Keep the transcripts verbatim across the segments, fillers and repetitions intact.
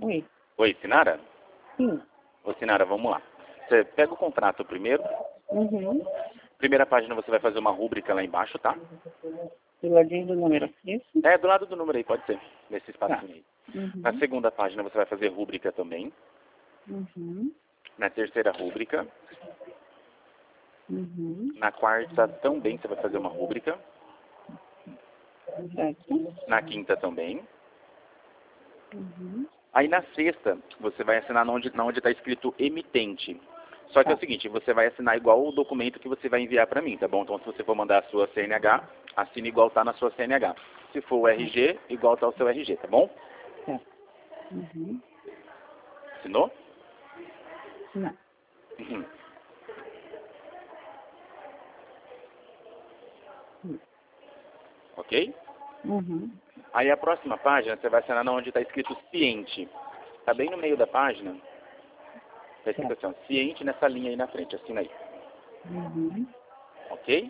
Oi. Oi, Sinara? Sim. Ô, Sinara, vamos lá. Você pega o contrato primeiro. Uhum. Primeira página você vai fazer uma rúbrica lá embaixo, tá? Do ladinho do número, isso? É, do lado do número aí, pode ser. Nesse Tá. espacinho aí. Uhum. Na segunda página você vai fazer rúbrica também. Uhum. Na terceira rúbrica. Uhum. Na quarta também você vai fazer uma rúbrica. Certo. Na quinta também. Uhum. Aí na sexta, você vai assinar onde está escrito emitente. Só que é o Tá. seguinte, você vai assinar igual o documento que você vai enviar para mim, tá bom? Então se você for mandar a sua C N H, assine igual tá na sua C N H. Se for o R G, igual tá o seu R G, tá bom? Certo. Uhum. Assinou? Não. Uhum. Uhum. Ok? Uhum. Aí a próxima página, você vai assinar onde está escrito ciente. Tá bem no meio da página. Tá escrito assim, ó, ciente nessa linha aí na frente, assina aí. Uhum. Ok?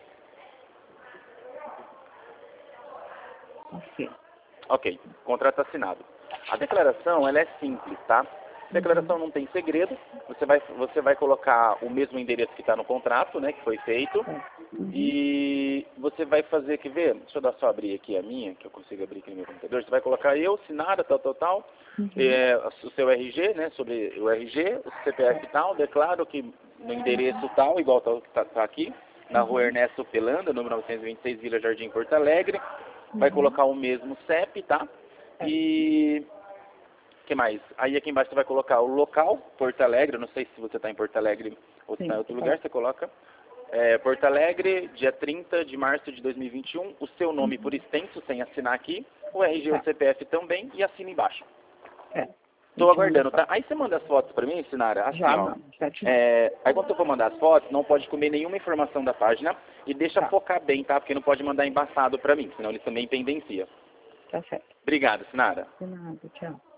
Ok. Ok, contrato assinado. A declaração, ela é simples, tá? A declaração não tem segredo. Você vai, você vai colocar o mesmo endereço que está no contrato, né, que foi feito. Uhum. E você vai fazer, quer ver? Deixa eu dar só abrir aqui a minha, que eu consigo abrir aqui no meu computador. Você vai colocar eu, Sinara, tal, tal, tal. Uhum. É, o seu R G, né, sobre o R G, o C P F tal. Declaro que no endereço tal, igual está tá, tá aqui, na rua Uhum. Ernesto Pelanda, número novecentos e vinte e seis, Vila Jardim, Porto Alegre. Vai Uhum. colocar o mesmo C E P, tá? E que mais? Aí aqui embaixo você vai colocar o local, Porto Alegre. Eu não sei se você está em Porto Alegre ou se está em Sim. outro lugar, você coloca. É, Porto Alegre, dia trinta de março de dois mil e vinte e um. O seu nome por extenso, sem assinar aqui. O R G e o Tá. C P F também. E assina embaixo. É. Estou Eu te mando aguardando, tá? foto. Aí você manda as fotos para mim, Sinara? Assim, Já ó. não. Já te mando. É, aí quando você for mandar as fotos, não pode comer nenhuma informação da página. E deixa Tá. focar bem, tá? Porque não pode mandar embaçado para mim, senão eles também pendenciam. Tá certo. Obrigado, Sinara. De nada. Tchau.